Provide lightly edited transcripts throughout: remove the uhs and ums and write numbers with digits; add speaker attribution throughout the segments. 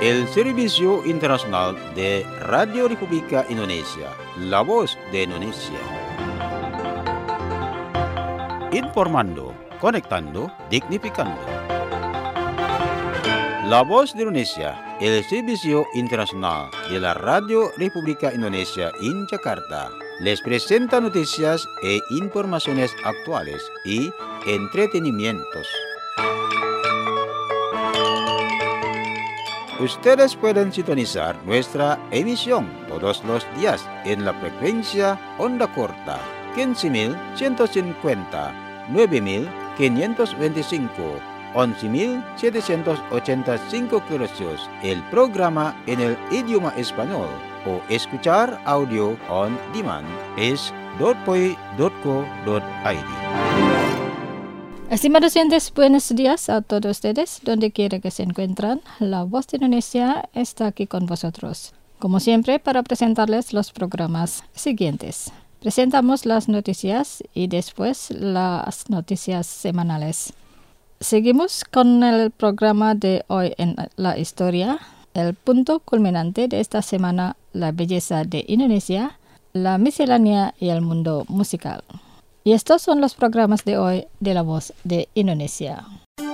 Speaker 1: el Servicio Internacional de Radio República Indonesia, la voz de Indonesia. Informando, conectando, dignificando. La voz de Indonesia, el Servicio Internacional de la Radio República Indonesia en Jakarta, les presenta noticias e informaciones actuales y entretenimientos. Ustedes pueden sintonizar nuestra emisión todos los días en la frecuencia onda corta 15.150, 9.525, 11.785 kHz, el programa en el idioma español, o escuchar audio on demand es .poi.co.id.
Speaker 2: Estimados oyentes, buenos días a todos ustedes, donde quiera que se encuentran. La Voz de Indonesia está aquí con vosotros, como siempre, para presentarles los programas siguientes. Presentamos las noticias y después las noticias semanales. Seguimos con el programa de hoy en la historia. El punto culminante de esta semana, la belleza de Indonesia, la miscelánea y el mundo musical. Y estos son los programas de hoy de La Voz de Indonesia.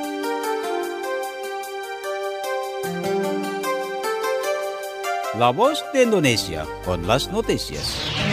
Speaker 1: La Voz de Indonesia con las noticias.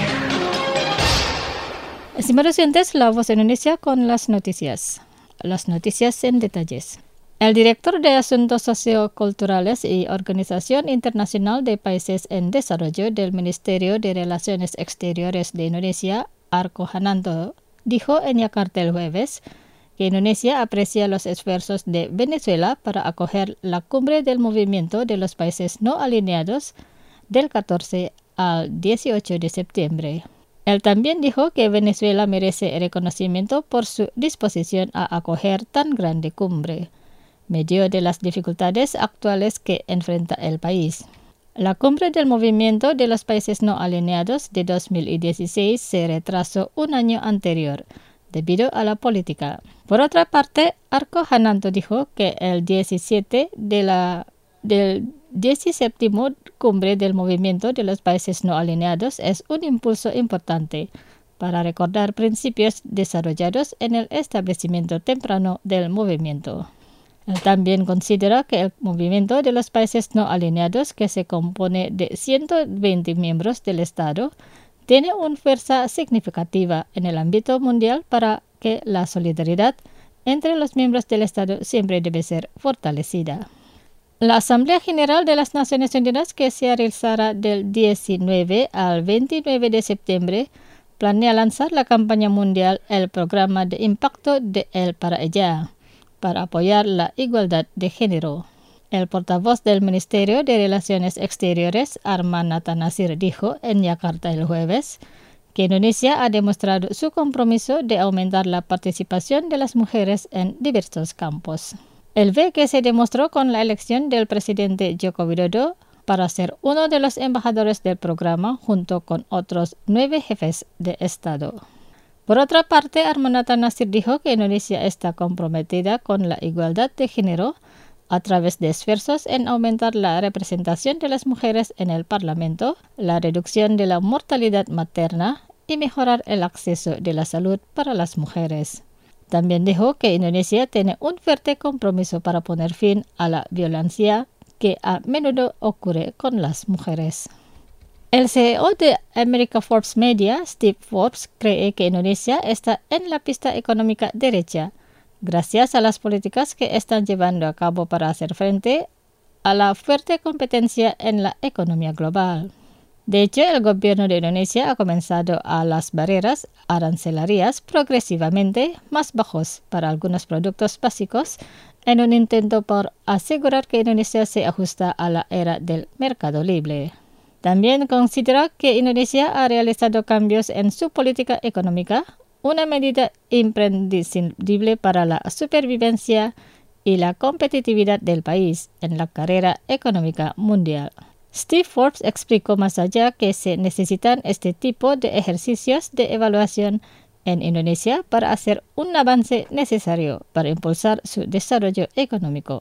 Speaker 2: Estimados oyentes, La Voz de Indonesia con las noticias. Las noticias en detalles. El director de Asuntos Socioculturales y Organización Internacional de Países en Desarrollo del Ministerio de Relaciones Exteriores de Indonesia, Arko Hananto, dijo en Yakarta el jueves que Indonesia aprecia los esfuerzos de Venezuela para acoger la cumbre del movimiento de los países no alineados del 14 al 18 de septiembre. Él también dijo que Venezuela merece reconocimiento por su disposición a acoger tan grande cumbre, medio de las dificultades actuales que enfrenta el país. La cumbre del movimiento de los países no alineados de 2016 se retrasó un año anterior, debido a la política. Por otra parte, Arko Hananto dijo que el 17 del 17 cumbre del movimiento de los países no alineados es un impulso importante para recordar principios desarrollados en el establecimiento temprano del movimiento. Él también considera que el movimiento de los países no alineados, que se compone de 120 miembros del Estado, tiene una fuerza significativa en el ámbito mundial para que la solidaridad entre los miembros del Estado siempre debe ser fortalecida. La Asamblea General de las Naciones Unidas, que se realizará del 19 al 29 de septiembre, planea lanzar la campaña mundial El Programa de Impacto de Él para Ella, para apoyar la igualdad de género. El portavoz del Ministerio de Relaciones Exteriores, Arman Nathanasir, dijo en Yakarta el jueves que Indonesia ha demostrado su compromiso de aumentar la participación de las mujeres en diversos campos. Él ve que se demostró con la elección del presidente Joko Widodo para ser uno de los embajadores del programa junto con otros 9 jefes de Estado. Por otra parte, Arman Nathanasir dijo que Indonesia está comprometida con la igualdad de género a través de esfuerzos en aumentar la representación de las mujeres en el Parlamento, la reducción de la mortalidad materna y mejorar el acceso de la salud para las mujeres. También dijo que Indonesia tiene un fuerte compromiso para poner fin a la violencia que a menudo ocurre con las mujeres. El CEO de America Forbes Media, Steve Forbes, cree que Indonesia está en la pista económica derecha, gracias a las políticas que están llevando a cabo para hacer frente a la fuerte competencia en la economía global. De hecho, el gobierno de Indonesia ha comenzado a las barreras arancelarias progresivamente más bajos para algunos productos básicos en un intento por asegurar que Indonesia se ajusta a la era del mercado libre. También considera que Indonesia ha realizado cambios en su política económica, una medida imprescindible para la supervivencia y la competitividad del país en la carrera económica mundial. Steve Forbes explicó más allá que se necesitan este tipo de ejercicios de evaluación en Indonesia para hacer un avance necesario para impulsar su desarrollo económico.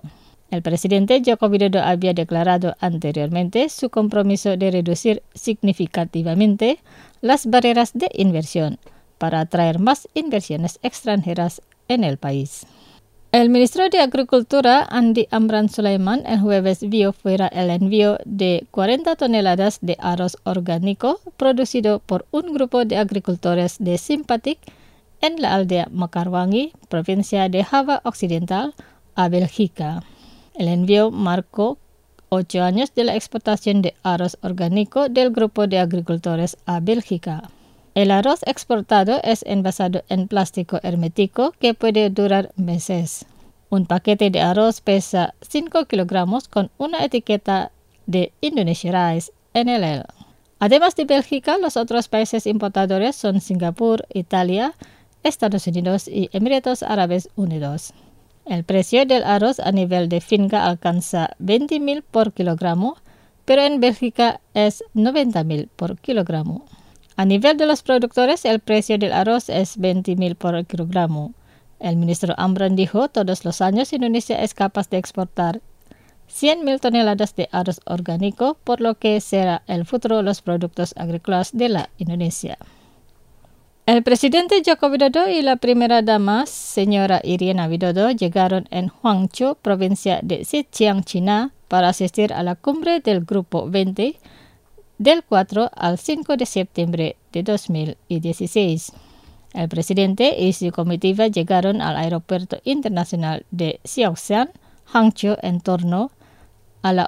Speaker 2: El presidente Joko Widodo había declarado anteriormente su compromiso de reducir significativamente las barreras de inversión para atraer más inversiones extranjeras en el país. El ministro de Agricultura, Andi Amran Sulaiman, el jueves vio fuera el envío de 40 toneladas de arroz orgánico producido por un grupo de agricultores de Simpatik en la aldea Mekarwangi, provincia de Java Occidental, a Bélgica. El envío marcó 8 años de la exportación de arroz orgánico del grupo de agricultores a Bélgica. El arroz exportado es envasado en plástico hermético que puede durar meses. Un paquete de arroz pesa 5 kilogramos con una etiqueta de Indonesia Rice NLL. Además de Bélgica, los otros países importadores son Singapur, Italia, Estados Unidos y Emiratos Árabes Unidos. El precio del arroz a nivel de finca alcanza 20.000 por kilogramo, pero en Bélgica es 90.000 por kilogramo. A nivel de los productores, el precio del arroz es 20.000 por kilogramo. El ministro Amran dijo, todos los años Indonesia es capaz de exportar 100.000 toneladas de arroz orgánico, por lo que será el futuro de los productos agrícolas de la Indonesia. El presidente Joko Widodo y la primera dama, señora Iriana Widodo, llegaron en Huangzhou, provincia de Zhejiang, China, para asistir a la cumbre del Grupo 20, del 4 al 5 de septiembre de 2016. El presidente y su comitiva llegaron al aeropuerto internacional de Xiaoshan, Hangzhou, en torno a la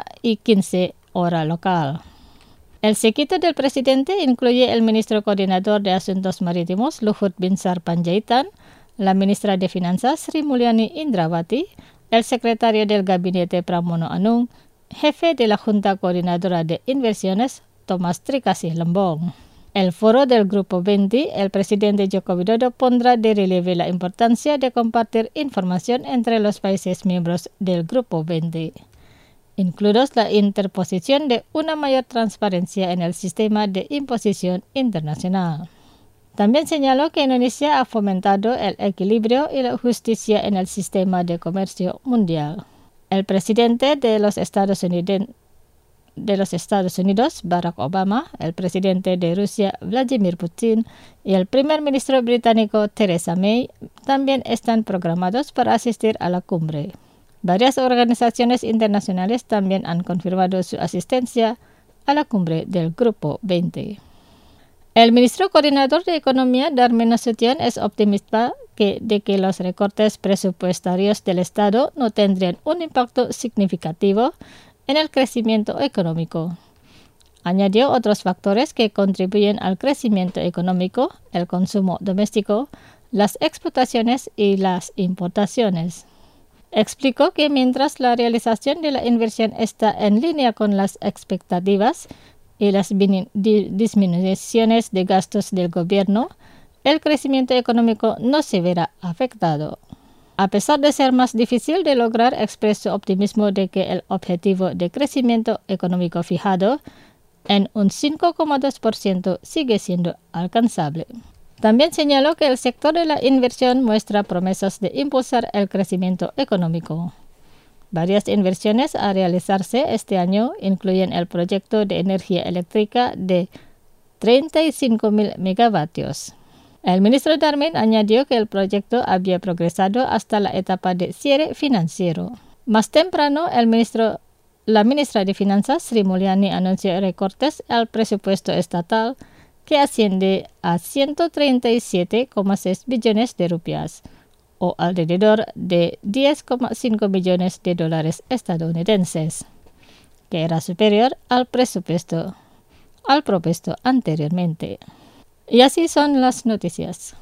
Speaker 2: 1:15 hora local. El séquito del presidente incluye el ministro coordinador de Asuntos Marítimos, Luhut Binsar Panjaitan, la ministra de Finanzas, Sri Mulyani Indrawati, el secretario del Gabinete Pramono Anung, jefe de la Junta Coordinadora de Inversiones, Thomas Trikasih Lembong. El foro del Grupo 20, el presidente Joko Widodo pondrá de relieve la importancia de compartir información entre los países miembros del Grupo 20, incluidos la interposición de una mayor transparencia en el sistema de imposición internacional. También señaló que Indonesia ha fomentado el equilibrio y la justicia en el sistema de comercio mundial. El presidente de los Estados Unidos, Barack Obama, el presidente de Rusia, Vladimir Putin, y el primer ministro británico, Theresa May, también están programados para asistir a la cumbre. Varias organizaciones internacionales también han confirmado su asistencia a la cumbre del Grupo 20. El ministro coordinador de Economía, Darmin Nasution, es optimista de que los recortes presupuestarios del Estado no tendrían un impacto significativo en el crecimiento económico. Añadió otros factores que contribuyen al crecimiento económico, el consumo doméstico, las exportaciones y las importaciones. Explicó que mientras la realización de la inversión está en línea con las expectativas y las disminuciones de gastos del gobierno, el crecimiento económico no se verá afectado. A pesar de ser más difícil de lograr, expresó optimismo de que el objetivo de crecimiento económico fijado en un 5,2% sigue siendo alcanzable. También señaló que el sector de la inversión muestra promesas de impulsar el crecimiento económico. Varias inversiones a realizarse este año incluyen el proyecto de energía eléctrica de 35.000 megavatios. El ministro Darmin añadió que el proyecto había progresado hasta la etapa de cierre financiero. Más temprano, la ministra de Finanzas, Sri Mulyani, anunció recortes al presupuesto estatal que asciende a 137,6 billones de rupias, o alrededor de 10,5 millones de dólares estadounidenses, que era superior al propuesto anteriormente. Y así son las noticias.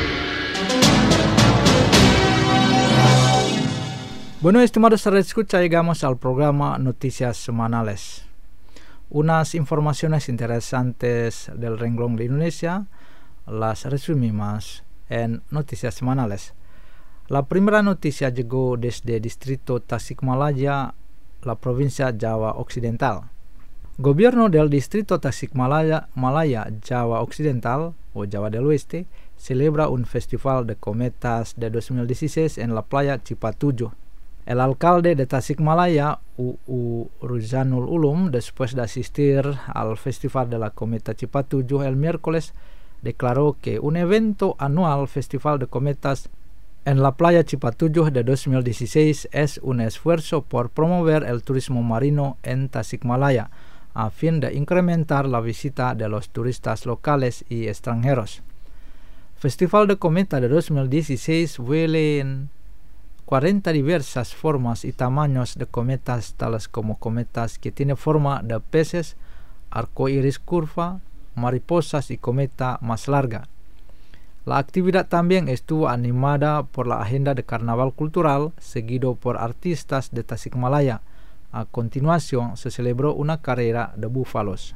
Speaker 3: Bueno, estimados escucha, llegamos al programa Noticias Semanales. Unas informaciones interesantes del renglón de Indonesia las resumimos en Noticias Semanales. La primera noticia llegó desde Distrito Tasikmalaya, la provincia Java Occidental. Gobierno del Distrito Tasikmalaya, Java Occidental o Java del Oeste celebra un festival de cometas de 2016 en la playa Cipatujuh. El alcalde de Tasikmalaya, UU Ruzanul Ulum, después de asistir al Festival de la Cometa Cipatujuh el miércoles, declaró que un evento anual Festival de Cometas en la playa Cipatujuh de 2016 es un esfuerzo por promover el turismo marino en Tasikmalaya, a fin de incrementar la visita de los turistas locales y extranjeros. Festival de Cometa de 2016 huelen 40 diversas formas y tamaños de cometas, tales como cometas que tienen forma de peces, arcoíris curva, mariposas y cometa más larga. La actividad también estuvo animada por la agenda de carnaval cultural, seguido por artistas de Tasikmalaya. A continuación se celebró una carrera de búfalos.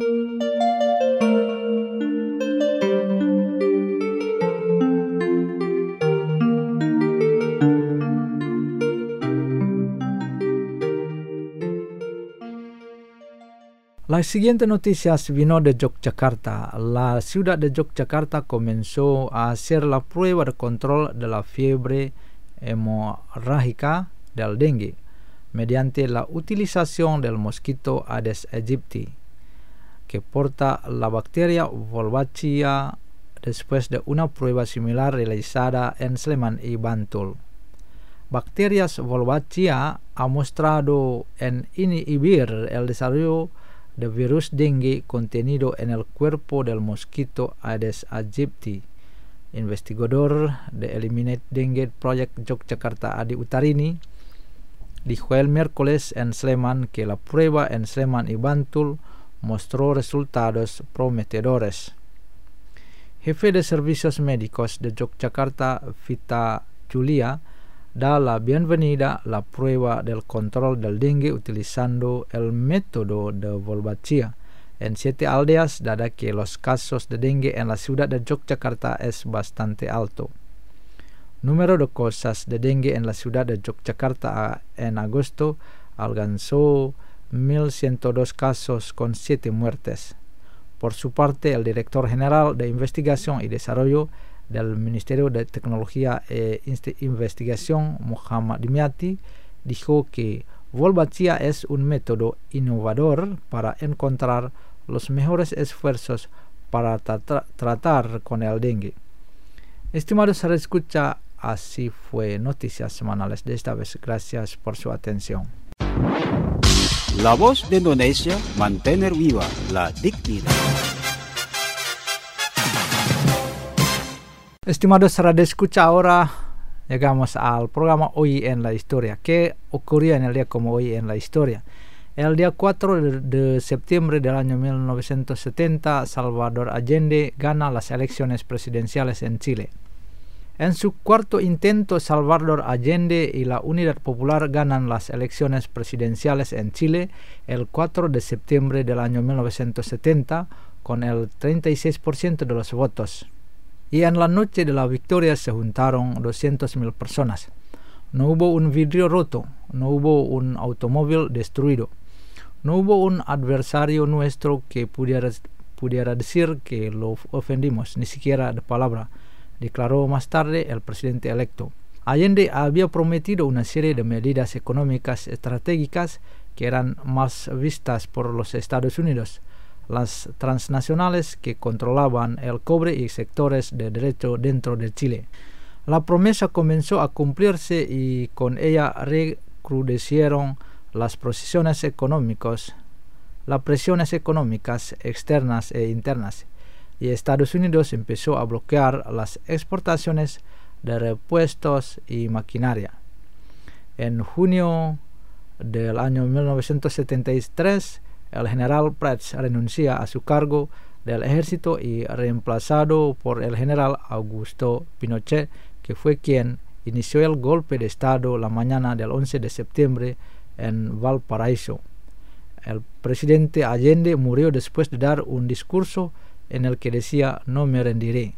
Speaker 3: La siguiente noticia vino de Yogyakarta. La ciudad de Yogyakarta comenzó a hacer la prueba de control de la fiebre hemorrágica del dengue mediante la utilización del mosquito Aedes aegypti, que porta la bacteria Wolbachia, después de una prueba similar realizada en Sleman y Bantul. Bacterias Wolbachia ha mostrado en inhibir el desarrollo de virus dengue contenido en el cuerpo del mosquito Aedes aegypti. Investigador de Eliminate Dengue Project Yogyakarta Adi Utarini dijo el miércoles en Sleman que la prueba en Sleman y Bantul mostró resultados prometedores. Jefe de Servicios Médicos de Yogyakarta, Vita Julia, da la bienvenida a la prueba del control del dengue utilizando el método de Wolbachia en 7 aldeas, dado que los casos de dengue en la ciudad de Yogyakarta es bastante alto. Número de casos de dengue en la ciudad de Yogyakarta en agosto alcanzó 1.102 casos con 7 muertes. Por su parte, el director general de Investigación y Desarrollo del Ministerio de Tecnología e Investigación, Muhammad Dimyati, dijo que Wolbachia es un método innovador para encontrar los mejores esfuerzos para tratar con el dengue. Estimados escucha, así fue Noticias Semanales de esta vez. Gracias por su atención.
Speaker 1: La Voz de Indonesia, mantener viva la dignidad.
Speaker 3: Estimados radio escucha, ahora llegamos al programa Hoy en la Historia. ¿Qué ocurrió en el día como hoy en la historia? El día 4 de septiembre del año 1970, Salvador Allende gana las elecciones presidenciales en Chile. En su cuarto intento, Salvador Allende y la Unidad Popular ganan las elecciones presidenciales en Chile el 4 de septiembre del año 1970 con el 36% de los votos. Y en la noche de la victoria se juntaron 200.000 personas. No hubo un vidrio roto, no hubo un automóvil destruido, no hubo un adversario nuestro que pudiera decir que lo ofendimos, ni siquiera de palabra, declaró más tarde el presidente electo. Allende había prometido una serie de medidas económicas estratégicas que eran más vistas por los Estados Unidos, las transnacionales que controlaban el cobre y sectores de derecho dentro de Chile. La promesa comenzó a cumplirse y con ella recrudecieron las presiones económicas externas e internas, y Estados Unidos empezó a bloquear las exportaciones de repuestos y maquinaria. En junio del año 1973, el general Prats renuncia a su cargo del ejército y reemplazado por el general Augusto Pinochet, que fue quien inició el golpe de Estado la mañana del 11 de septiembre en Valparaíso. El presidente Allende murió después de dar un discurso en el que decía: "No me rendiré".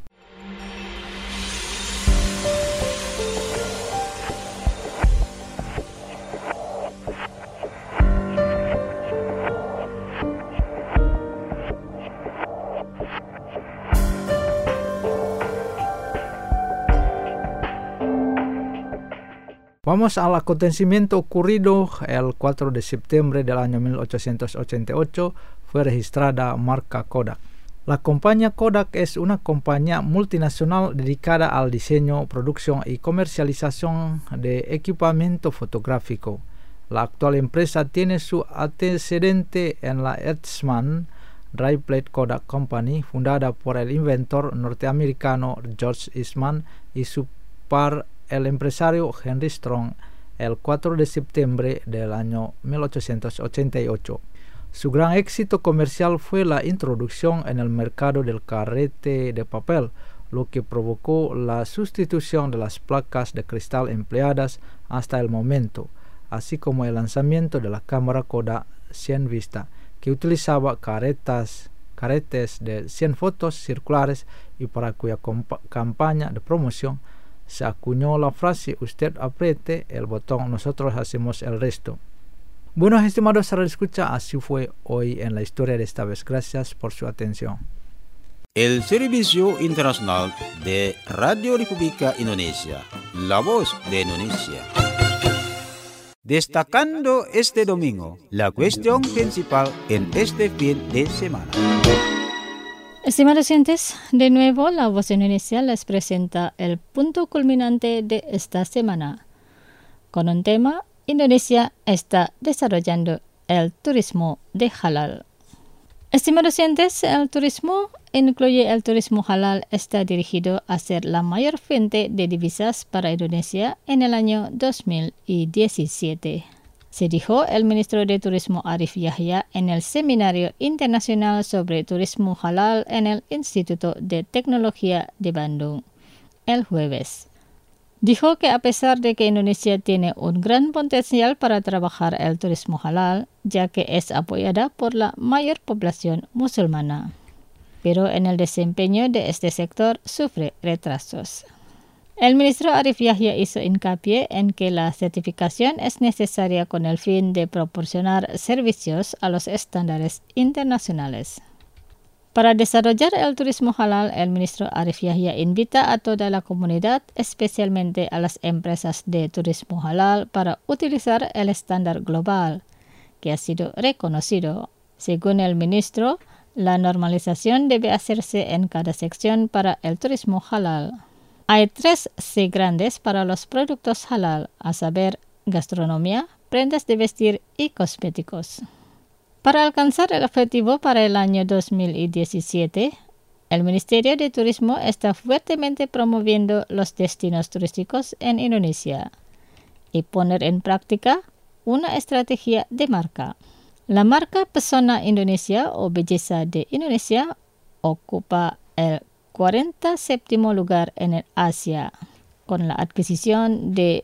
Speaker 3: Vamos al acontecimiento ocurrido el 4 de septiembre del año 1888. Fue registrada marca Kodak. La compañía Kodak es una compañía multinacional dedicada al diseño, producción y comercialización de equipamiento fotográfico. La actual empresa tiene su antecedente en la Eastman Dry Plate Kodak Company, fundada por el inventor norteamericano George Eastman y su par, el empresario Henry Strong, el 4 de septiembre del año 1888. Su gran éxito comercial fue la introducción en el mercado del carrete de papel, lo que provocó la sustitución de las placas de cristal empleadas hasta el momento, así como el lanzamiento de la cámara Kodak 100 Vista, que utilizaba caretes de 100 fotos circulares y para cuya campaña de promoción se acuñó la frase "usted apriete el botón, nosotros hacemos el resto". Bueno, estimados radioescucha, así fue hoy en la historia de esta vez. Gracias por su atención.
Speaker 1: El Servicio Internacional de Radio República Indonesia, la voz de Indonesia. Destacando este domingo la cuestión principal en este fin de semana.
Speaker 2: Estimados oyentes, de nuevo la voz de Indonesia les presenta el punto culminante de esta semana, con un tema: Indonesia está desarrollando el turismo de halal. Estimados oyentes, el turismo incluye el turismo halal, está dirigido a ser la mayor fuente de divisas para Indonesia en el año 2017. Se dijo el ministro de Turismo Arif Yahya en el Seminario Internacional sobre Turismo Halal en el Instituto de Tecnología de Bandung el jueves. Dijo que a pesar de que Indonesia tiene un gran potencial para trabajar el turismo halal, ya que es apoyada por la mayor población musulmana, pero en el desempeño de este sector sufre retrasos. El ministro Arif Yahya hizo hincapié en que la certificación es necesaria con el fin de proporcionar servicios a los estándares internacionales. Para desarrollar el turismo halal, el ministro Arif Yahya invita a toda la comunidad, especialmente a las empresas de turismo halal, para utilizar el estándar global, que ha sido reconocido. Según el ministro, la normalización debe hacerse en cada sección para el turismo halal. Hay 3 C grandes para los productos halal, a saber, gastronomía, prendas de vestir y cosméticos. Para alcanzar el objetivo para el año 2017, el Ministerio de Turismo está fuertemente promoviendo los destinos turísticos en Indonesia y poner en práctica una estrategia de marca. La marca Pesona Indonesia o Belleza de Indonesia ocupa el 47º lugar en el Asia, con la adquisición de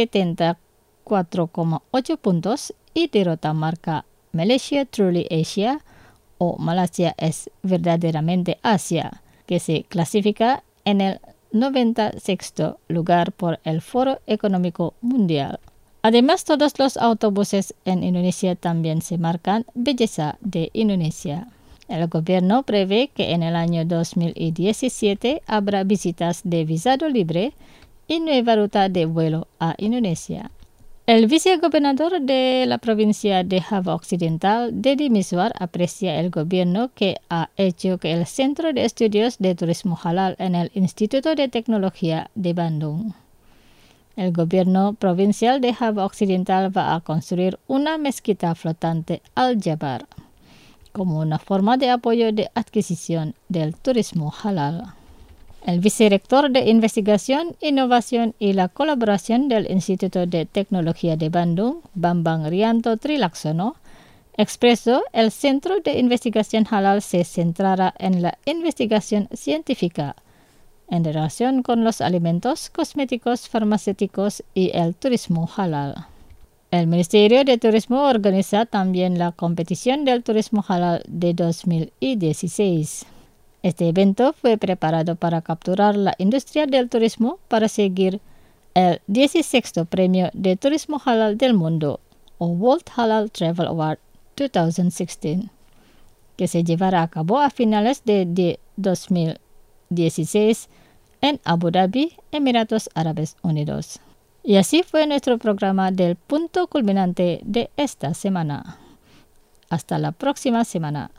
Speaker 2: 74,8 puntos y derrota marca Malaysia Truly Asia o Malasia es verdaderamente Asia, que se clasifica en el 96º lugar por el Foro Económico Mundial. Además, todos los autobuses en Indonesia también se marcan Belleza de Indonesia. El gobierno prevé que en el año 2017 habrá visitas de visado libre y nueva ruta de vuelo a Indonesia. El vicegobernador de la provincia de Java Occidental, Deddy Miswar, aprecia el gobierno que ha hecho que el Centro de Estudios de Turismo Halal en el Instituto de Tecnología de Bandung. El gobierno provincial de Java Occidental va a construir una mezquita flotante Al-Jabar como una forma de apoyo de adquisición del turismo halal. El vicerrector de Investigación, Innovación y la Colaboración del Instituto de Tecnología de Bandung, Bambang Rianto Trilaksono, expresó el Centro de Investigación Halal se centrará en la investigación científica en relación con los alimentos, cosméticos, farmacéuticos y el turismo halal. El Ministerio de Turismo organiza también la competición del turismo halal de 2016. Este evento fue preparado para capturar la industria del turismo para seguir el 16º Premio de Turismo Halal del Mundo, o World Halal Travel Award 2016, que se llevará a cabo a finales de 2016 en Abu Dhabi, Emiratos Árabes Unidos. Y así fue nuestro programa del punto culminante de esta semana. Hasta la próxima semana.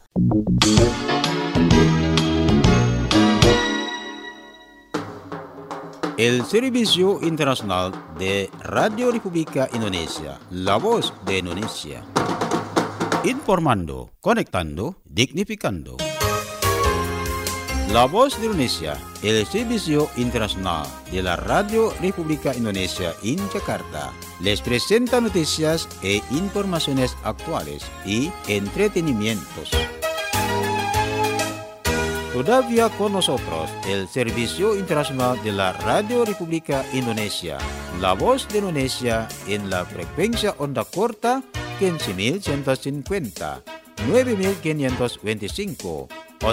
Speaker 1: El Servicio Internacional de Radio República Indonesia, la voz de Indonesia. Informando, conectando, dignificando. La voz de Indonesia, el Servicio Internacional de la Radio República Indonesia en Jakarta, les presenta noticias e informaciones actuales y entretenimientos. Todavía con nosotros el Servicio Internacional de la Radio República Indonesia, la voz de Indonesia en la frecuencia onda corta 15.150, 9.525,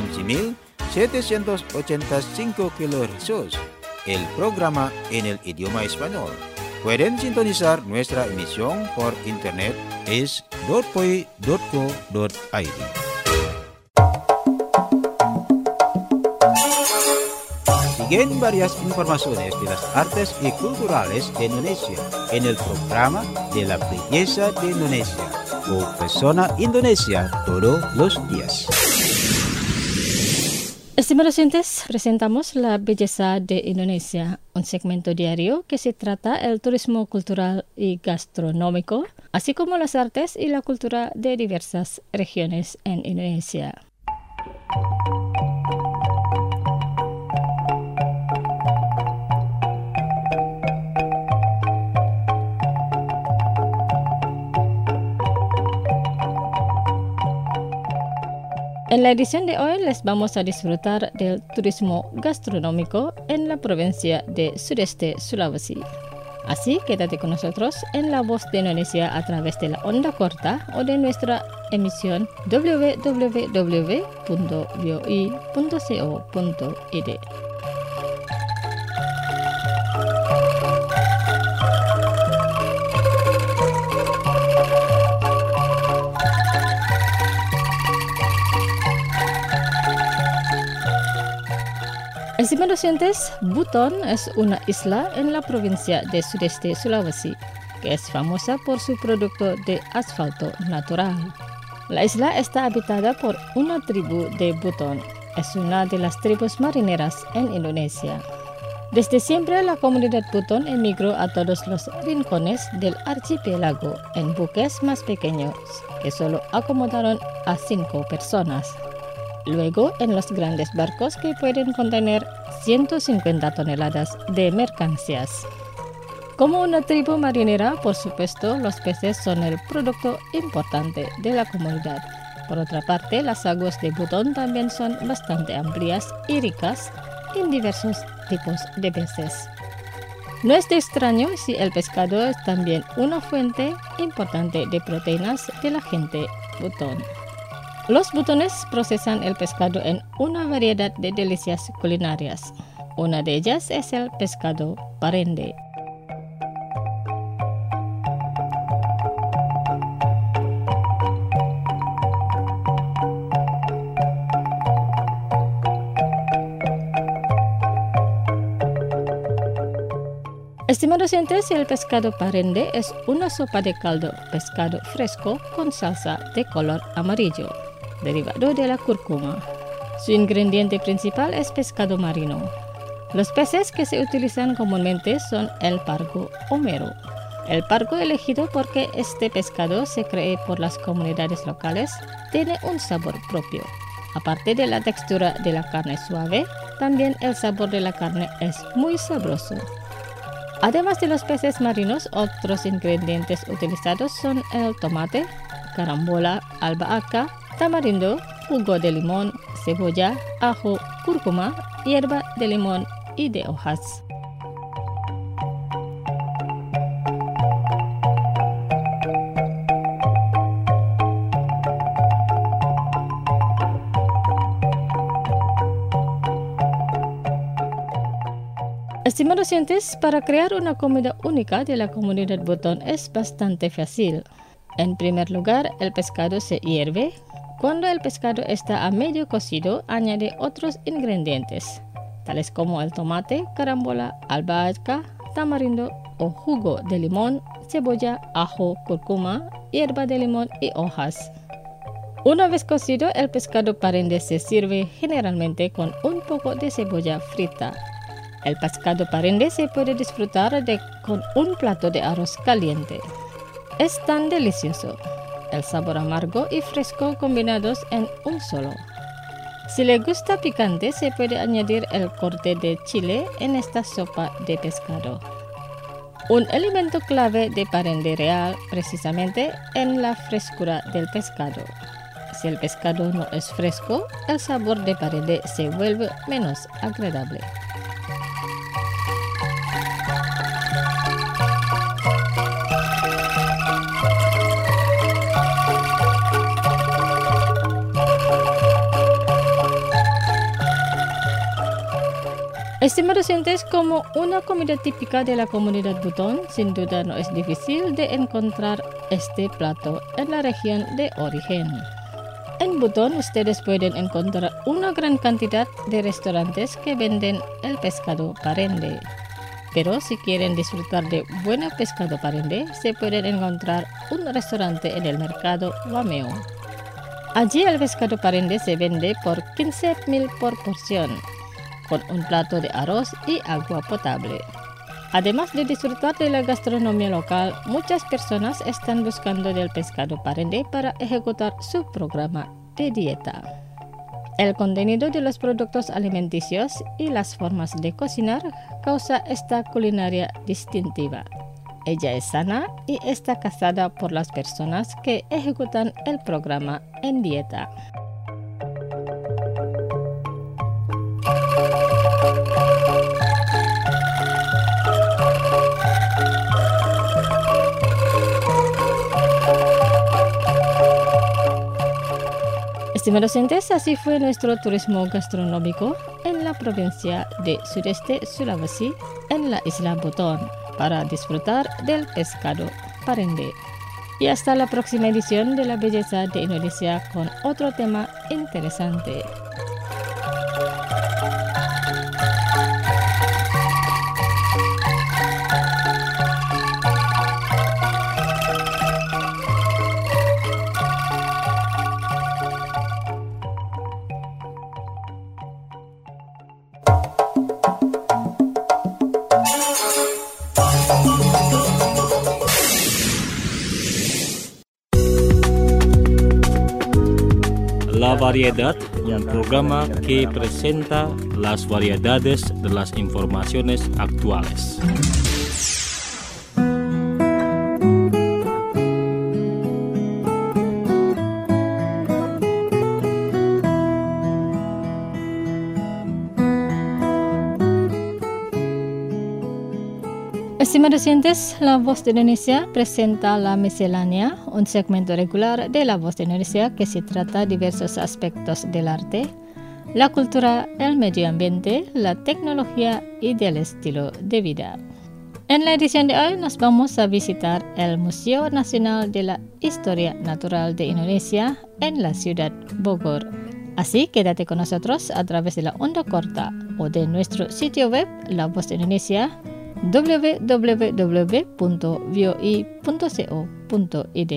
Speaker 1: 11.785 kHz, el programa en el idioma español. Pueden sintonizar nuestra emisión por internet es .poi.co.id. Siguen varias informaciones de las artes y culturales de Indonesia en el programa de la belleza de Indonesia o Persona Indonesia todos los días.
Speaker 2: Estimados oyentes, presentamos La Belleza de Indonesia, un segmento diario que se trata el turismo cultural y gastronómico, así como las artes y la cultura de diversas regiones en Indonesia. En la edición de hoy les vamos a disfrutar del turismo gastronómico en la provincia de Sudeste Sulawesi. Así, quédate con nosotros en La Voz de Indonesia a través de la onda corta o de nuestra emisión www.voi.co.id. Estimados oyentes, Buton es una isla en la provincia de Sudeste Sulawesi, que es famosa por su producto de asfalto natural. La isla está habitada por una tribu de Buton. Es una de las tribus marineras en Indonesia. Desde siempre la comunidad Buton emigró a todos los rincones del archipiélago en buques más pequeños, que solo acomodaron a 5 personas. Luego en los grandes barcos que pueden contener 150 toneladas de mercancías. Como una tribu marinera, por supuesto, los peces son el producto importante de la comunidad. Por otra parte, las aguas de Buton también son bastante amplias y ricas en diversos tipos de peces. No es de extraño si el pescado es también una fuente importante de proteínas de la gente Buton. Los butones procesan el pescado en una variedad de delicias culinarias. Una de ellas es el pescado parende. Estimados oyentes, el pescado parende es una sopa de caldo pescado fresco con salsa de color amarillo, derivado de la cúrcuma. Su ingrediente principal es pescado marino. Los peces que se utilizan comúnmente son el pargo o mero. El pargo elegido porque este pescado se cree por las comunidades locales tiene un sabor propio. Aparte de la textura de la carne suave, también el sabor de la carne es muy sabroso. Además de los peces marinos, otros ingredientes utilizados son el tomate, carambola, albahaca, tamarindo, jugo de limón, cebolla, ajo, cúrcuma, hierba de limón y de hojas. Estimados oyentes, para crear una comida única de la comunidad Buton es bastante fácil. En primer lugar, el pescado se hierve. Cuando el pescado está a medio cocido, añade otros ingredientes, tales como el tomate, carambola, albahaca, tamarindo, o jugo de limón, cebolla, ajo, cúrcuma, hierba de limón y hojas. Una vez cocido, el pescado parende se sirve generalmente con un poco de cebolla frita. El pescado parende se puede disfrutar con un plato de arroz caliente. Es tan delicioso, el sabor amargo y fresco combinados en un solo. Si le gusta picante, se puede añadir el corte de chile en esta sopa de pescado. Un elemento clave de parende real precisamente en la frescura del pescado. Si el pescado no es fresco, el sabor de parende se vuelve menos agradable. Estimados oyentes, como una comida típica de la comunidad Buton, sin duda no es difícil de encontrar este plato en la región de origen. En Buton ustedes pueden encontrar una gran cantidad de restaurantes que venden el pescado parende. Pero si quieren disfrutar de buen pescado parende, se pueden encontrar un restaurante en el mercado Wameo. Allí el pescado parende se vende por 15.000 por porción, con un plato de arroz y agua potable. Además de disfrutar de la gastronomía local, muchas personas están buscando del pescado parende para ejecutar su programa de dieta. El contenido de los productos alimenticios y las formas de cocinar causa esta culinaria distintiva. Ella es sana y está cazada por las personas que ejecutan el programa en dieta. Estimados oyentes, así fue nuestro turismo gastronómico en la provincia de Sudeste Sulawesi, en la isla Buton, para disfrutar del pescado parende. Y hasta la próxima edición de La Belleza de Indonesia con otro tema interesante.
Speaker 4: La Variedad, un programa que presenta las variedades de las informaciones actuales.
Speaker 2: Estimados oyentes, La Voz de Indonesia presenta La Miscelánea, un segmento regular de La Voz de Indonesia que se trata diversos aspectos del arte, la cultura, el medio ambiente, la tecnología y del estilo de vida. En la edición de hoy nos vamos a visitar el Museo Nacional de la Historia Natural de Indonesia en la ciudad Bogor. Así quédate con nosotros a través de la onda corta o de nuestro sitio web La Voz de Indonesia www.voi.co.id.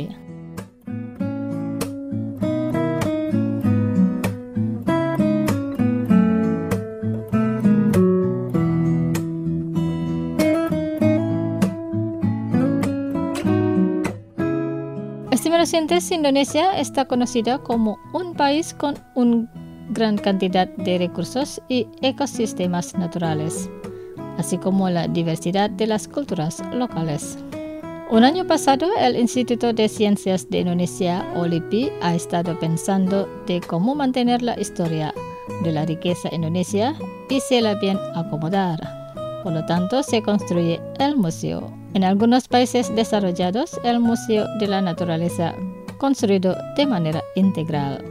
Speaker 2: Estimados oyentes, Indonesia está conocida como un país con una gran cantidad de recursos y ecosistemas naturales, así como la diversidad de las culturas locales. Un año pasado, el Instituto de Ciencias de Indonesia, OLIPI, ha estado pensando de cómo mantener la historia de la riqueza indonesia y se la bien acomodar. Por lo tanto, se construye el museo. En algunos países desarrollados, el Museo de la Naturaleza construido de manera integral.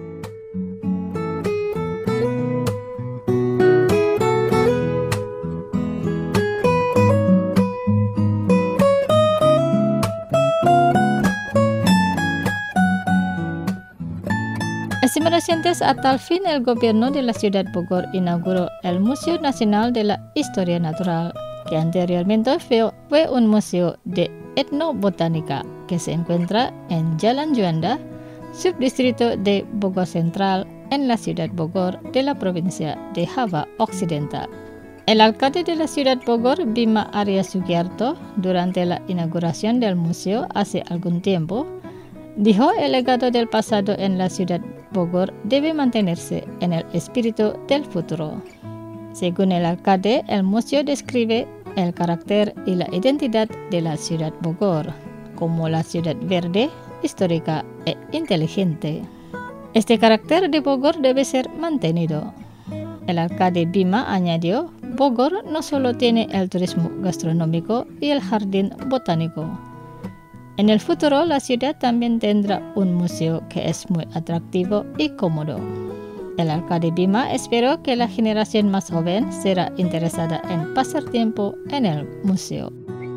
Speaker 2: Estimados oyentes, a tal fin el gobierno de la ciudad Bogor inauguró el Museo Nacional de la Historia Natural, que anteriormente fue un museo de etnobotánica que se encuentra en Jalan Juanda, subdistrito de Bogor Central, en la ciudad Bogor de la provincia de Java Occidental. El alcalde de la ciudad Bogor, Bima Arya Sugiarto, durante la inauguración del museo hace algún tiempo, dijo el legado del pasado en la ciudad Bogor debe mantenerse en el espíritu del futuro. Según el alcalde, el museo describe el carácter y la identidad de la ciudad Bogor como la ciudad verde, histórica e inteligente. Este carácter de Bogor debe ser mantenido. El alcalde Bima añadió, Bogor no solo tiene el turismo gastronómico y el jardín botánico. En el futuro, la ciudad también tendrá un museo que es muy atractivo y cómodo. El alcalde Bima esperó que la generación más joven será interesada en pasar tiempo en el museo.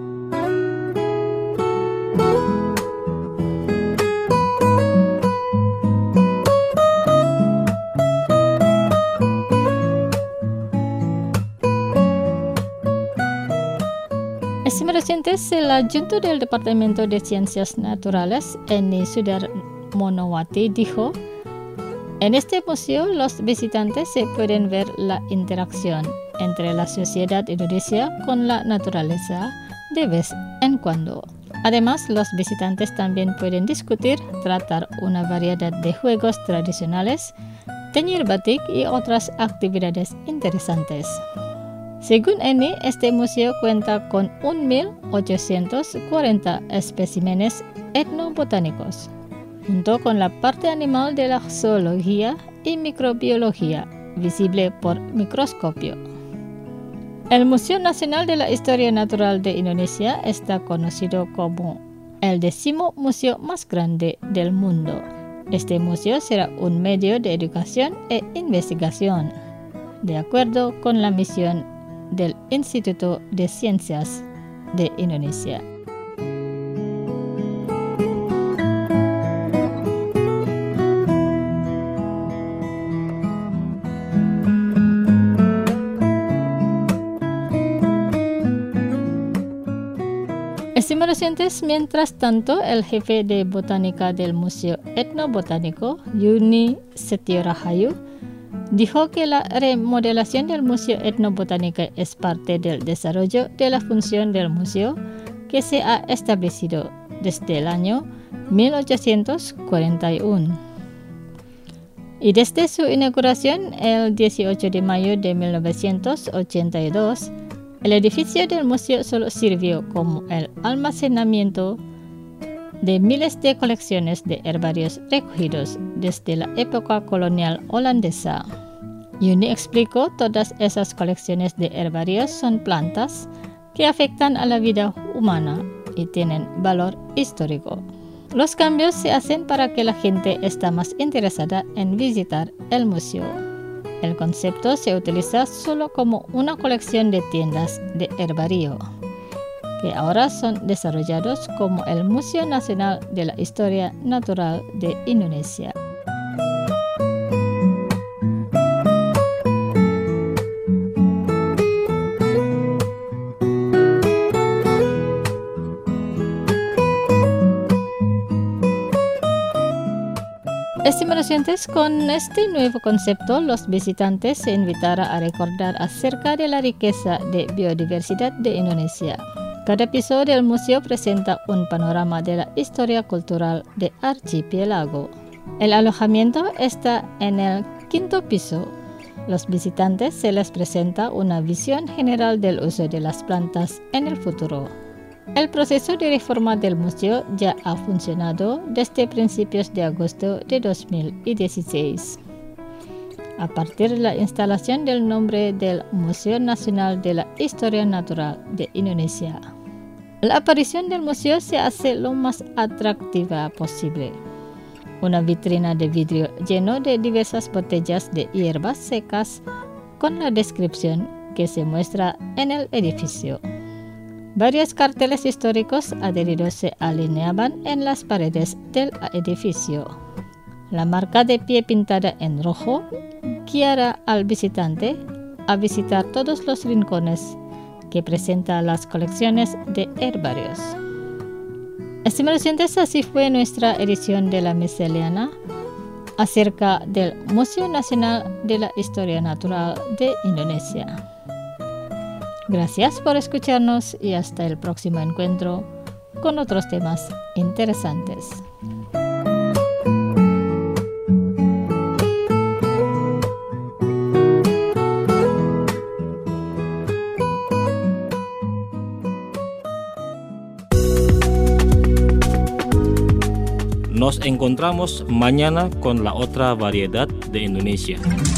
Speaker 2: Estimados oyentes, el adjunto del Departamento de Ciencias Naturales, Eni Sudarmonowati, dijo, en este museo los visitantes se pueden ver la interacción entre la sociedad indonesia con la naturaleza de vez en cuando. Además, los visitantes también pueden discutir, tratar una variedad de juegos tradicionales, teñir batik y otras actividades interesantes. Según Eni, este museo cuenta con 1.840 especímenes etnobotánicos, junto con la parte animal de la zoología y microbiología, visible por microscopio. El Museo Nacional de la Historia Natural de Indonesia está conocido como el 10º museo más grande del mundo. Este museo será un medio de educación e investigación, de acuerdo con la misión del Instituto de Ciencias de Indonesia. Estimados oyentes, mientras tanto, el jefe de botánica del Museo Etnobotánico, Yuni Setiorahayu, dijo que la remodelación del Museo Etnobotánica es parte del desarrollo de la función del museo que se ha establecido desde el año 1841. Y desde su inauguración el 18 de mayo de 1982, el edificio del museo solo sirvió como el almacenamiento de miles de colecciones de herbarios recogidos desde la época colonial holandesa. Yuni explicó, todas esas colecciones de herbarios son plantas que afectan a la vida humana y tienen valor histórico. Los cambios se hacen para que la gente esté más interesada en visitar el museo. El concepto se utiliza solo como una colección de tiendas de herbario, que ahora son desarrollados como el Museo Nacional de la Historia Natural de Indonesia. Estimados oyentes, con este nuevo concepto, los visitantes se invitarán a recordar acerca de la riqueza de biodiversidad de Indonesia. Cada piso del museo presenta un panorama de la historia cultural de archipiélago. El alojamiento está en el 5º piso. Los visitantes se les presenta una visión general del uso de las plantas en el futuro. El proceso de reforma del museo ya ha funcionado desde principios de agosto de 2016. A partir de la instalación del nombre del Museo Nacional de la Historia Natural de Indonesia, la aparición del museo se hace lo más atractiva posible. Una vitrina de vidrio lleno de diversas botellas de hierbas secas con la descripción que se muestra en el edificio. Varios carteles históricos adheridos se alineaban en las paredes del edificio. La marca de pie pintada en rojo guiará al visitante a visitar todos los rincones que presenta las colecciones de herbarios. Estimados oyentes, así fue nuestra edición de la miscelánea acerca del Museo Nacional de la Historia Natural de Indonesia. Gracias por escucharnos y hasta el próximo encuentro con otros temas interesantes.
Speaker 4: Nos encontramos mañana con la otra variedad de Indonesia.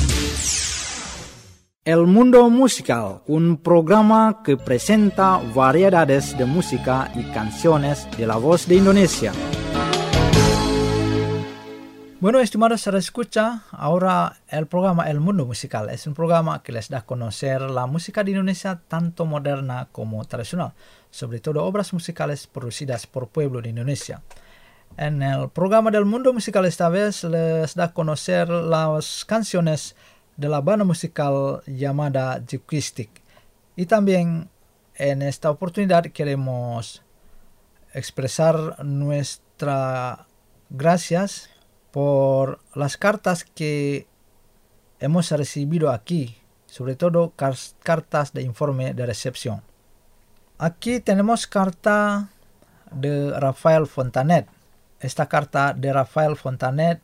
Speaker 3: El Mundo Musical, un programa que presenta variedades de música y canciones de la voz de Indonesia. Bueno, estimados escucha, ahora el programa El Mundo Musical es un programa que les da a conocer la música de Indonesia, tanto moderna como tradicional, sobre todo obras musicales producidas por pueblo de Indonesia. En el programa del Mundo Musical esta vez les da a conocer las canciones de la banda musical llamada Jikuistik. Y también en esta oportunidad queremos expresar nuestras gracias por las cartas que hemos recibido aquí, sobre todo cartas de informe de recepción. Aquí tenemos carta de Rafael Fontanet. Esta carta de Rafael Fontanet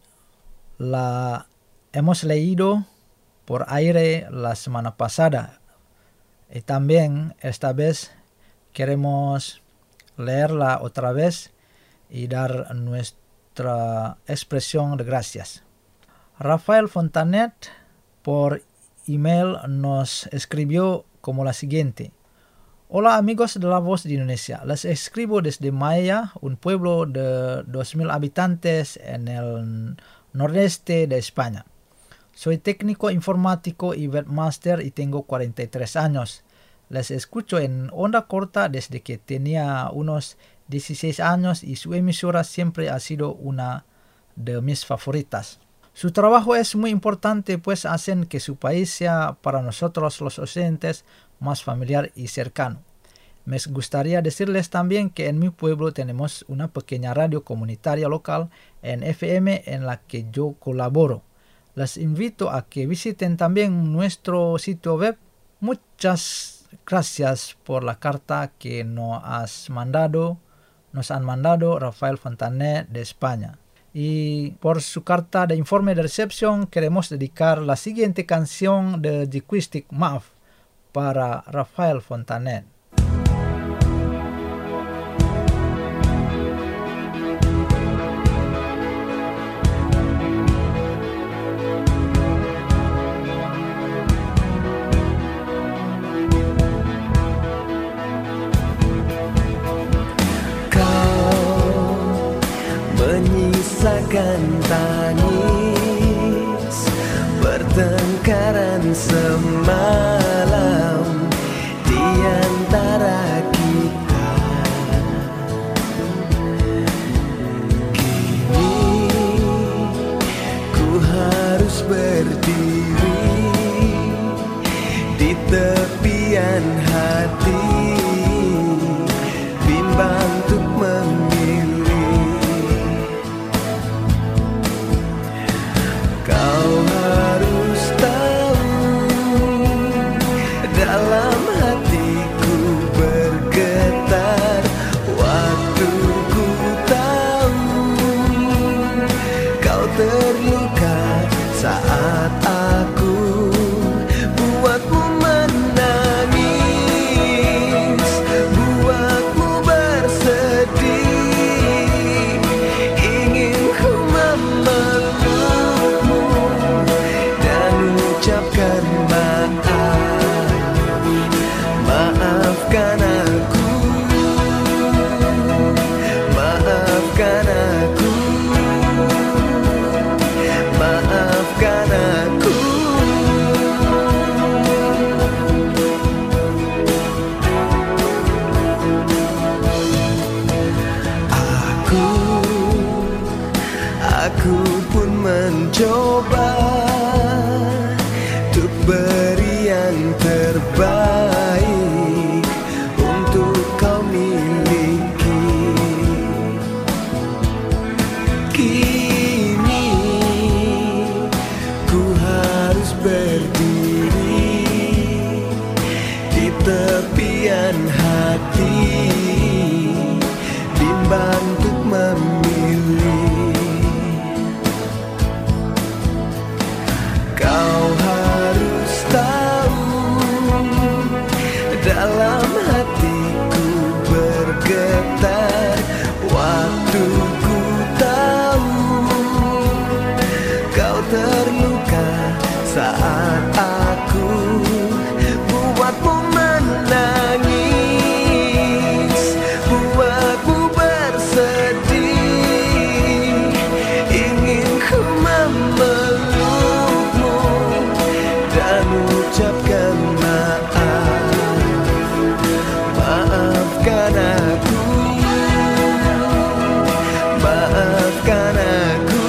Speaker 3: la hemos leído por aire la semana pasada y también esta vez queremos leerla otra vez y dar nuestra expresión de gracias. Rafael Fontanet por email nos escribió como la siguiente: Hola amigos de la Voz de Indonesia, les escribo desde Maya, un pueblo de 2.000 habitantes en el nordeste de España. Soy técnico informático y webmaster y tengo 43 años. Les escucho en onda corta desde que tenía unos 16 años y su emisora siempre ha sido una de mis favoritas. Su trabajo es muy importante pues hacen que su país sea para nosotros los oyentes más familiar y cercano. Me gustaría decirles también que en mi pueblo tenemos una pequeña radio comunitaria local en FM en la que yo colaboro. Les invito a que visiten también nuestro sitio web. Muchas gracias por la carta que nos han mandado Rafael Fontanet de España. Y por su carta de informe de recepción queremos dedicar la siguiente canción de Jikuistik Maaf para Rafael Fontanet.
Speaker 5: Menyisakan tangis pertengkaran semalam di antara kita. Kini ku harus berdiri di tepian hati, bimbang untuk memilih. Kau harus tahu, dalam hatiku bergetar waktu ku tahu kau terluka saat aku buatmu menangis, buatmu bersedih. Ingin ku memelukmu dan ucapkan maaf. Maafkan aku, maafkan aku, maafkan aku. Aku pun mencoba untuk beri yang terbaik kesepian hati, bimbang untuk memilih. Kau harus tahu, dalam hatiku bergetar waktu ku tahu kau terluka saat aku buatmu menangis, buatmu bersedih. Ingin ku memelukmu dan ucapkan maaf. Maafkan aku, maafkan aku,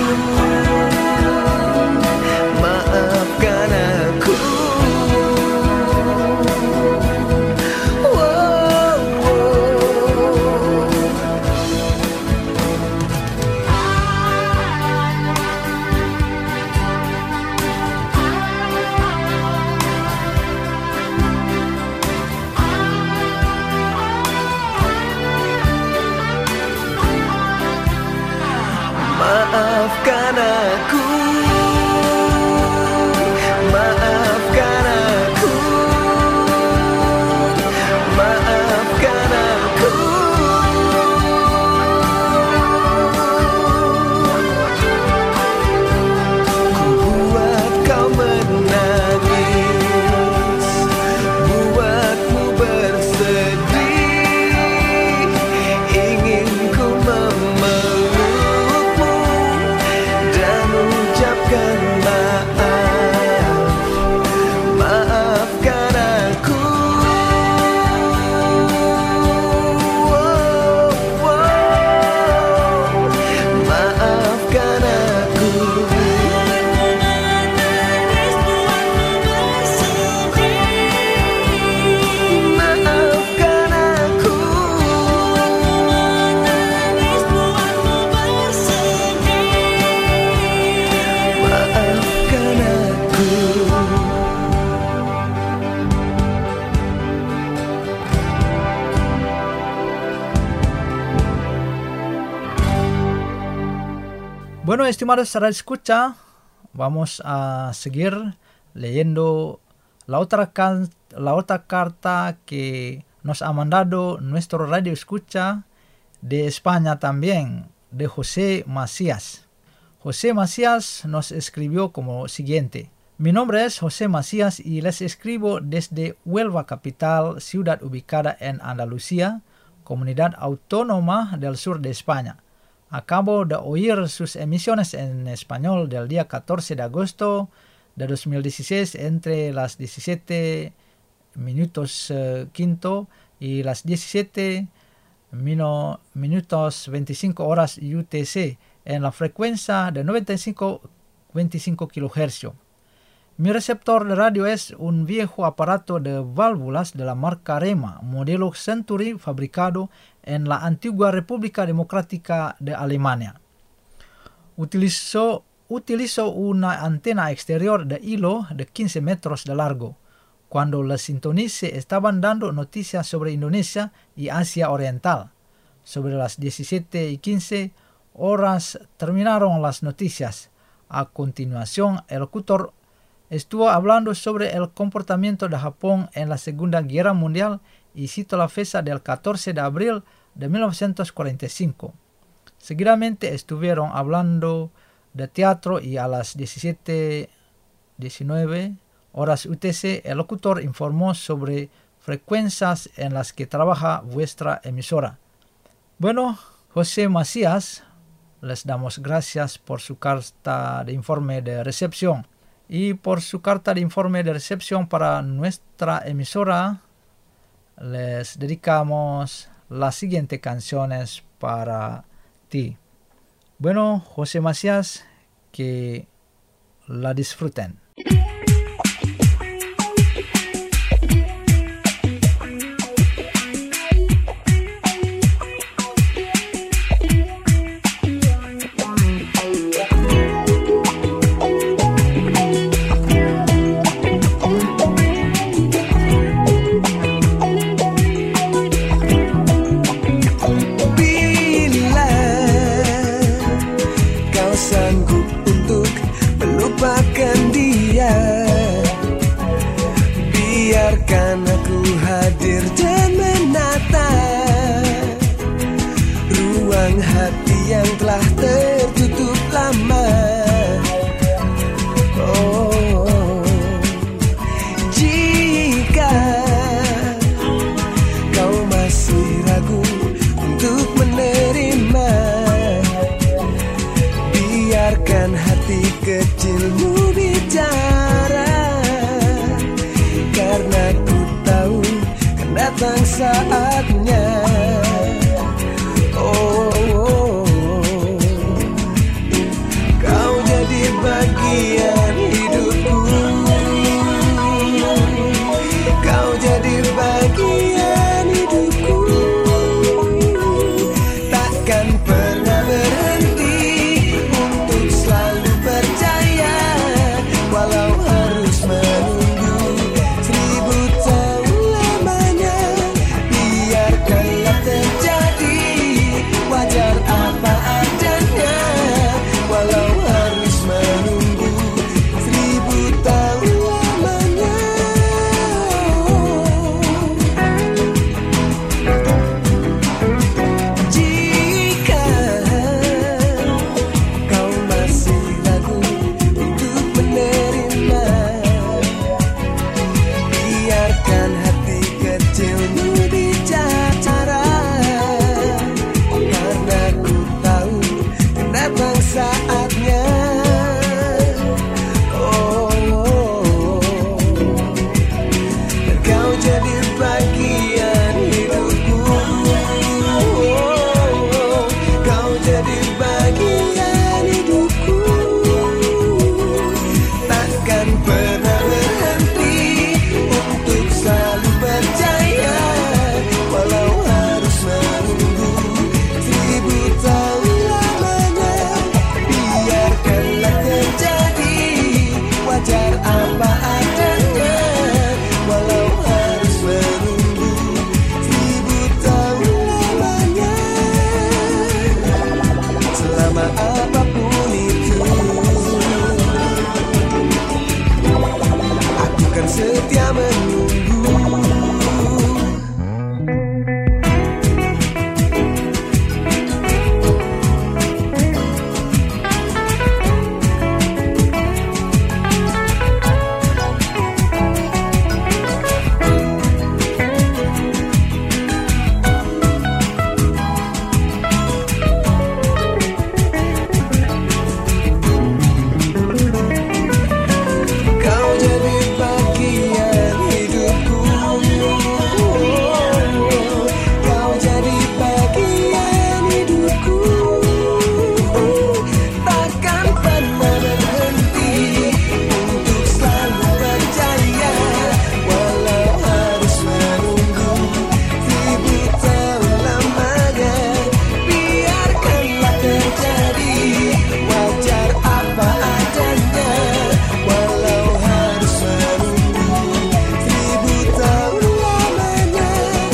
Speaker 5: maafkan aku. Maafkan aku, maafkan aku, maafkan aku. Ku buat kau menangis, buatmu bersedih. Ingin ku memelukmu dan ucapkan maaf. Maafkan aku. Maafkan aku. Maafkan aku. Maafkan aku.
Speaker 3: Bueno, estimados radio escucha, vamos a seguir leyendo la otra carta que nos ha mandado nuestro radio escucha de España también, de José Macías. José Macías nos escribió como siguiente: mi nombre es José Macías y les escribo desde Huelva capital, ciudad ubicada en Andalucía, comunidad autónoma del sur de España. Acabo de oír sus emisiones en español del día 14 de agosto de 2016 entre las 17 minutos quinto y las 17 minutos 25 horas UTC en la frecuencia de 95.25 kHz. Mi receptor de radio es un viejo aparato de válvulas de la marca Rema, modelo Century, fabricado en la antigua República Democrática de Alemania. Utilizo una antena exterior de hilo de 15 metros de largo. Cuando la sintonice estaban dando noticias sobre Indonesia y Asia Oriental. Sobre las 17:15 horas terminaron las noticias. A continuación, el locutor estuvo hablando sobre el comportamiento de Japón en la Segunda Guerra Mundial y citó la fecha del 14 de abril de 1945. Seguidamente estuvieron hablando de teatro y a las 17:19 horas UTC el locutor informó sobre frecuencias en las que trabaja vuestra emisora. Bueno, José Macías, les damos gracias por su carta de informe de recepción. Y por su carta de informe de recepción para nuestra emisora, les dedicamos las siguientes canciones para ti. Bueno, José Macías, que la disfruten.
Speaker 5: yang telah tertutup lama. Oh, jika kau masih ragu untuk menerima, biarkan hati kecilmu bicara, karena ku tahu kan datang saatnya. Oh, kau jadi bagian hidupku, kau jadi bagian hidupku, takkan pernah berhenti untuk selalu percaya, walau harus menunggu 1000 tahun lamanya. Biarkanlah terjadi, wajar apa adanya, walau harus menunggu 1000 tahun lamanya. Jika kau masih ragu untuk menerima, biarkan hati kecilmu bicara, karena ku tahu kan datang saatnya. Oh, dan kau jadi bagian hidupku, kau jadi bagian hidupku, takkan pernah berhenti untuk selalu percaya, walau harus menunggu 1000 tahun lamanya. Biarkanlah terjadi, wajar apa adanya, walau harus menunggu 1000 tahun lamanya. Selama apapun itu, aku kan setia menunggu. Kau jadi bagian hidupku, kau jadi bagian hidupku, takkan pernah berhenti untuk selalu percaya, walau harus menunggu 1000 tahun lamanya. Biarkanlah terjadi, wajar apa adanya, walau harus menunggu 1000 tahun lamanya.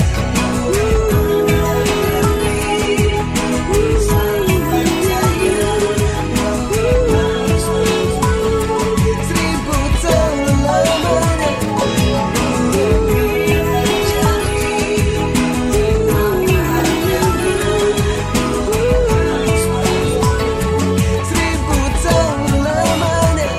Speaker 5: 1000 tahun lamanya. 1000 tahun lamanya.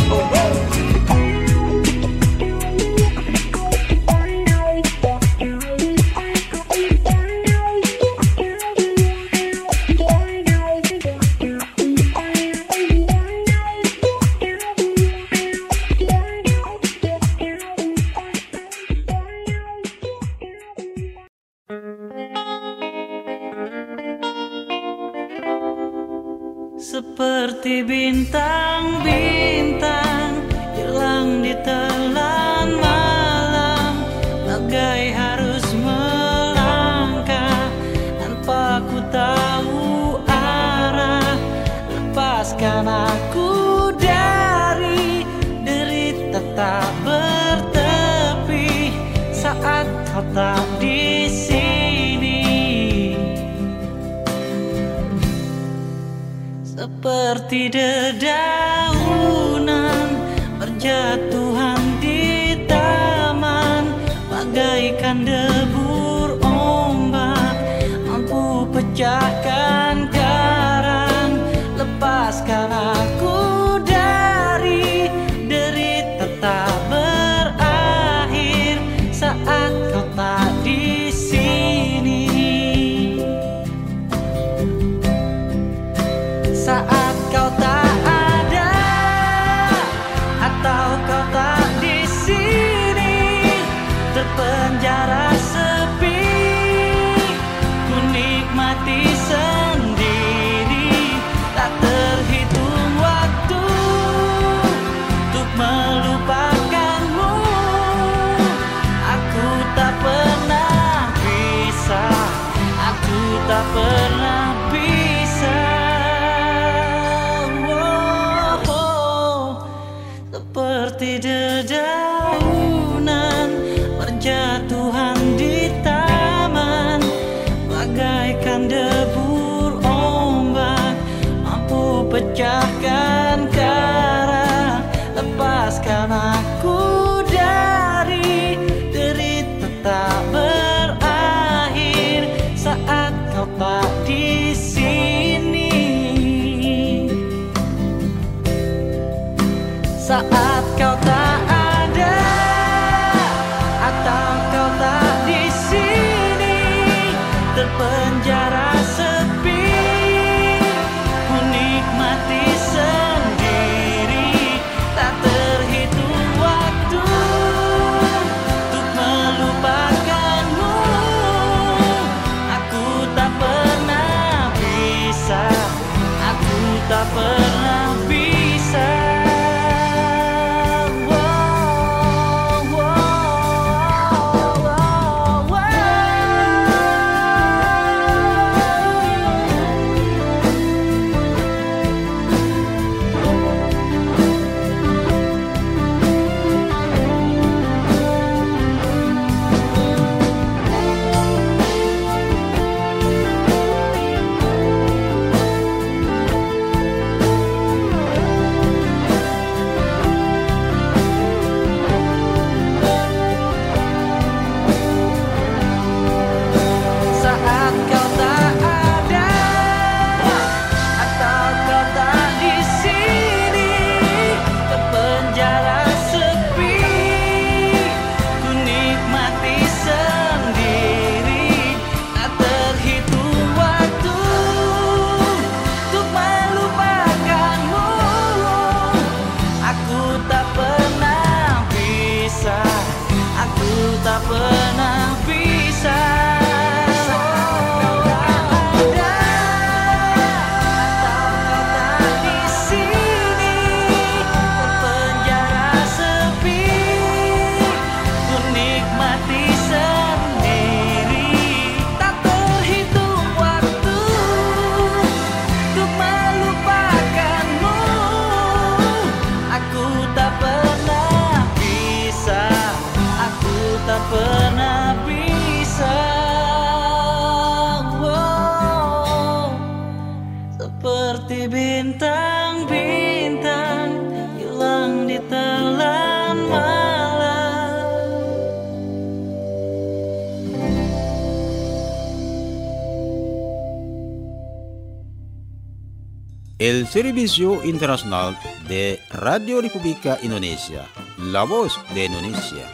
Speaker 6: Seperti bintang-bintang hilang di telan malam, bagai harus melangkah tanpa ku tahu arah. Lepaskan aku dari derita tak bertepi saat kau tak di sini. Seperti dedaunan berjatuhan di taman, bagaikan debur ombak mampu pecahkan karang. tak pernah bisa. Seperti dedaunan berjatuhan di taman, bagaikan debur ombak mampu pecahkan karang. Lepaskan aku dari derita tak berakhir saat kau tak di sini. Saat kau tak ada atau kau tak di sini, terpenjara sepi, ku nikmati sendiri. Tak terhitung waktu untuk melupakanmu. Aku tak pernah bisa, aku tak pernah bisa. Tak pernah bisa. Tak pernah bisa. Seperti bintang-bintang hilang di telan malam.
Speaker 1: El Servicio Internacional de Radio República Indonesia, la voz de Indonesia.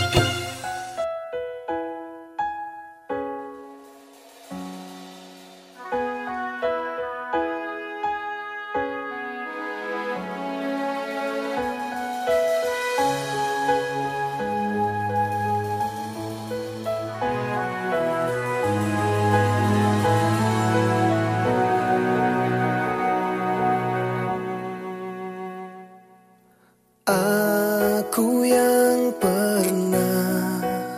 Speaker 5: Aku yang pernah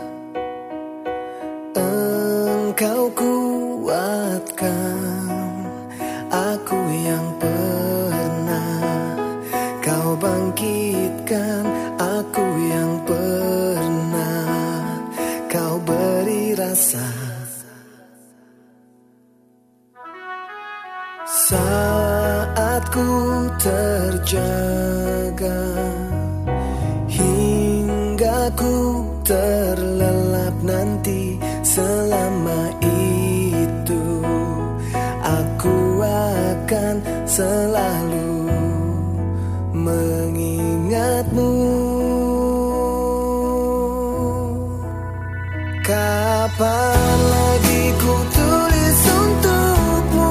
Speaker 5: engkau kuatkan, aku yang pernah kau bangkitkan, aku yang pernah kau beri rasa. Saat ku terjaga hingga ku terlelap nanti, selama itu aku akan selalu mengingatmu. Kapan lagi ku tulis untukmu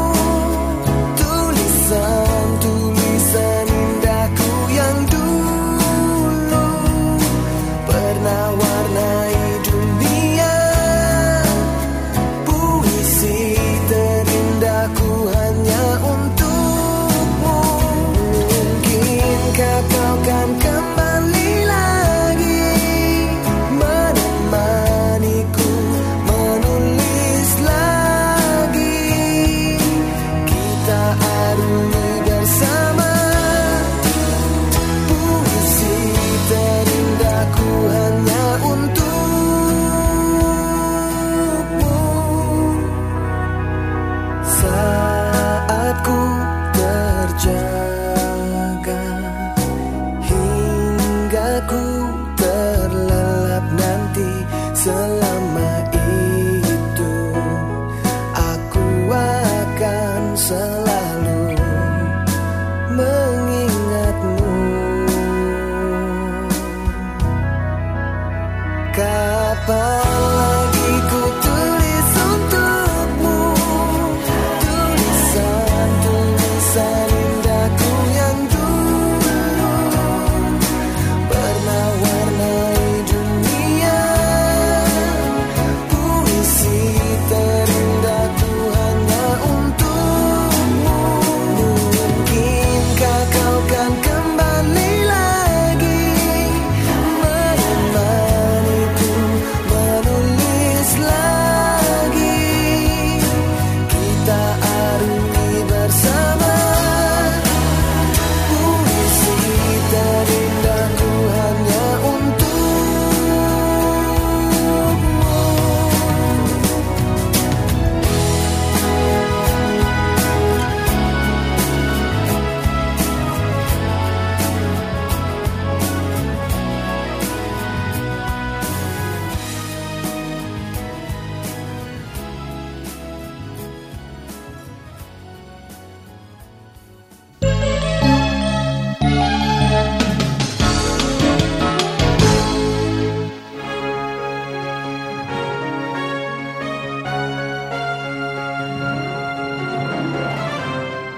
Speaker 5: tulisan indahku yang dulu pernah warnai dunia. Puisi terindahku hanya untukmu.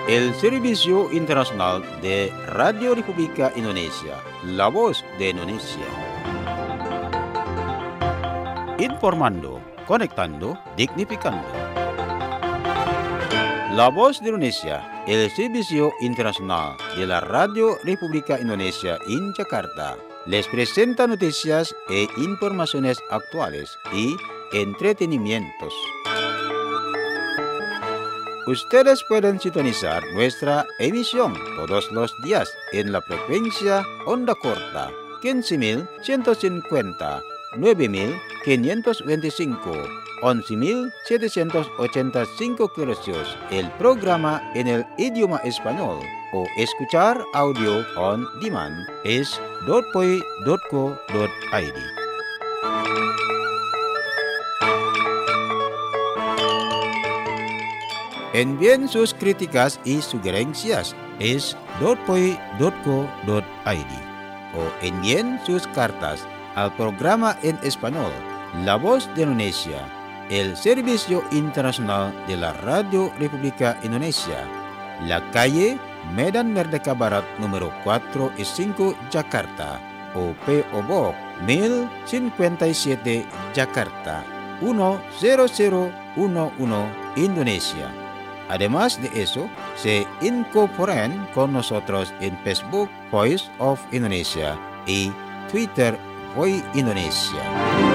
Speaker 1: el Servicio Internacional de Radio República Indonesia, la voz de Indonesia. Informando, conectando, dignificando. La voz de Indonesia, el Servicio Internacional de la Radio República Indonesia en Jakarta, les presenta noticias e informaciones actuales y entretenimientos. Ustedes pueden sintonizar nuestra emisión todos los días en la frecuencia onda corta 15.150, 9.525, 11.785 kHz. El programa en el idioma español o escuchar audio on demand es .poi.co.id. Envíen sus críticas y sugerencias es .poi.co.id o envíen sus cartas al programa en español La Voz de Indonesia, el Servicio Internacional de la Radio República Indonesia, la calle Medan Merdeka Barat número 4 y 5 Jakarta o P.O. Box 1057 Jakarta 10011 Indonesia. Además de eso, se incorporan con nosotros en Facebook Voice of Indonesia y Twitter Voice Indonesia.